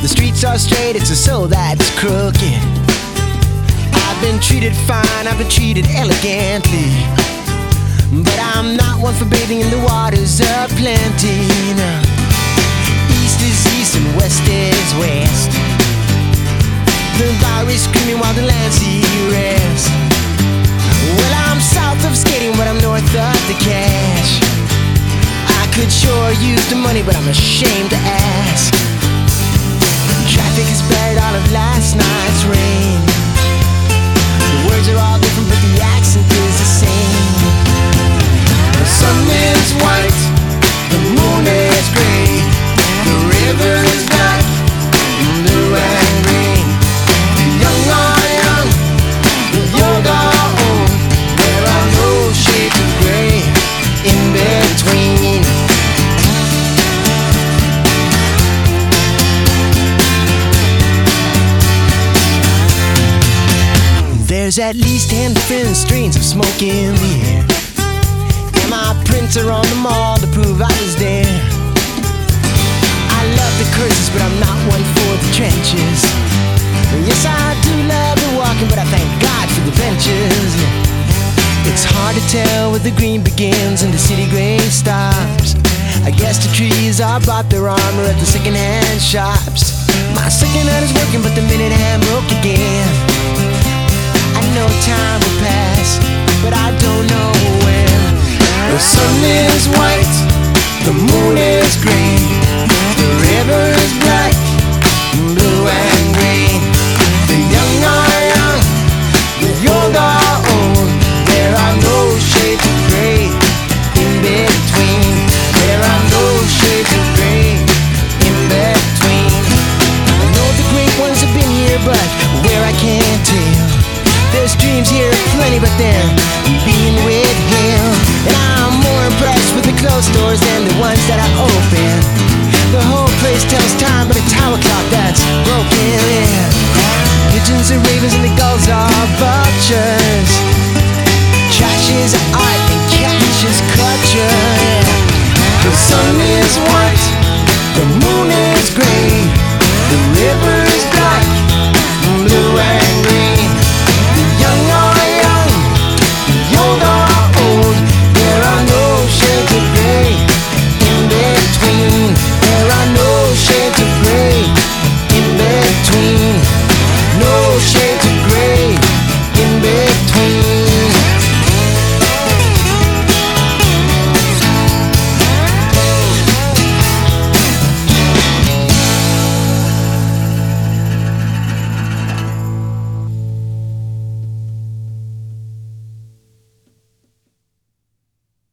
The streets are straight, it's a soul that's crooked. I've been treated fine, I've been treated elegantly, but I'm not one for bathing in the waters of plenty. No. East is east and west is west. The bar is screaming while the land sees rest. Well, I'm south of skating, but I'm north of the cash. I could sure use the money, but I'm ashamed to ask. Traffic has buried all of last night's rain. The words are all different, but the accent is the same. The sun is white, the moon is gray, the river is black, blue and green. The young are young, the old are old. There are no shades of gray in between. There's at least 10 different strains of smoke in the air, and my prints are on the mall to prove I was there. I love the curses, but I'm not one for the trenches. Yes, I do love the walking, but I thank God for the benches. It's hard to tell where the green begins and the city gray stops. I guess the trees all bought their armor at the second-hand shops.